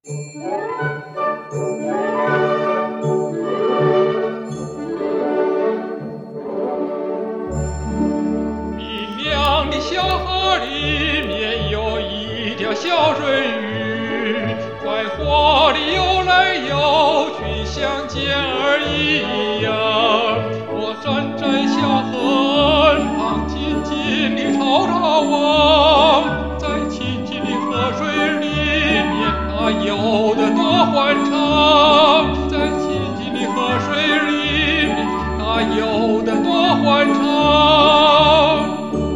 明亮的小河里面有一条小水鱼，快活地游来游去，像健儿一样。我站在小河岸旁，静静地朝它望，在清清的河水里面，它游得多欢畅。在清清的河水里面，它游得多欢畅。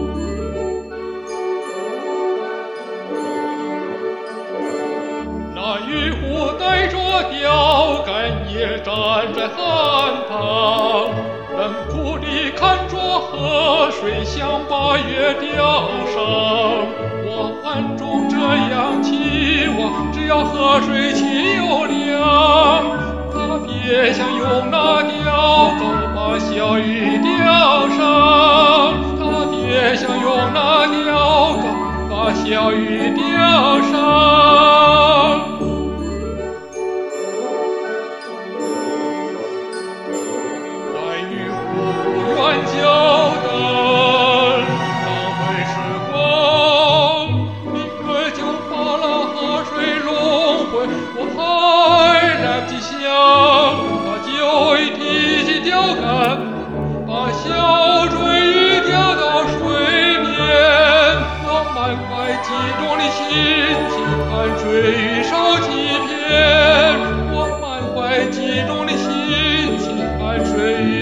那渔夫带着钓竿也站在岸旁，冷酷地看着河水像把月钓上。我暗中这样期望，只要河水清又亮，他别想用那钓钩把小鱼钓上，他别想用那钓钩把小鱼钓上。远脚的浪费时光，立刻就把那河水轮回。我还来不及想，他就已提起钓竿，把小水鱼钓到水面。我满怀激动的心情看水鱼受欺骗，我满怀激动的心情看水鱼